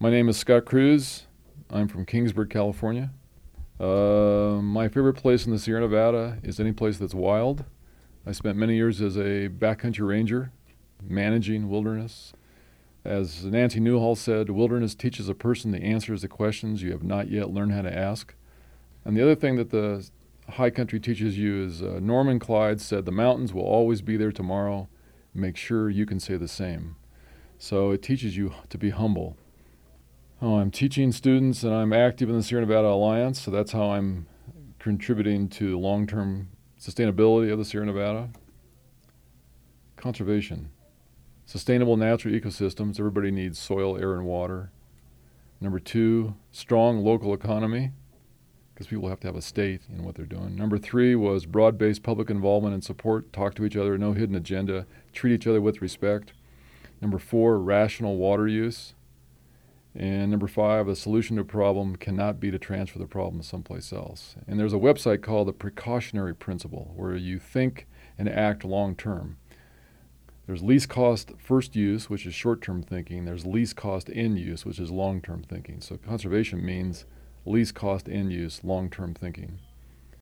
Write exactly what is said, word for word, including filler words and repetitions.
My name is Scott Cruz. I'm from Kingsburg, California. Uh, my favorite place in the Sierra Nevada is any place that's wild. I spent many years as a backcountry ranger, managing wilderness. As Nancy Newhall said, wilderness teaches a person the answers to questions you have not yet learned how to ask. And the other thing that the high country teaches you is uh, Norman Clyde said, the mountains will always be there tomorrow. Make sure you can say the same. So it teaches you to be humble. Oh, I'm teaching students and I'm active in the Sierra Nevada Alliance, so that's how I'm contributing to the long-term sustainability of the Sierra Nevada. Conservation. Sustainable natural ecosystems. Everybody needs soil, air, and water. Number two, strong local economy, because people have to have a stake in what they're doing. Number three was broad-based public involvement and support. Talk to each other, no hidden agenda. Treat each other with respect. Number four, rational water use. And number five, a solution to a problem cannot be to transfer the problem someplace else. And there's a website called the Precautionary Principle, where you think and act long-term. There's least cost first use, which is short-term thinking. There's least cost end use, which is long-term thinking. So conservation means least cost end use, long-term thinking.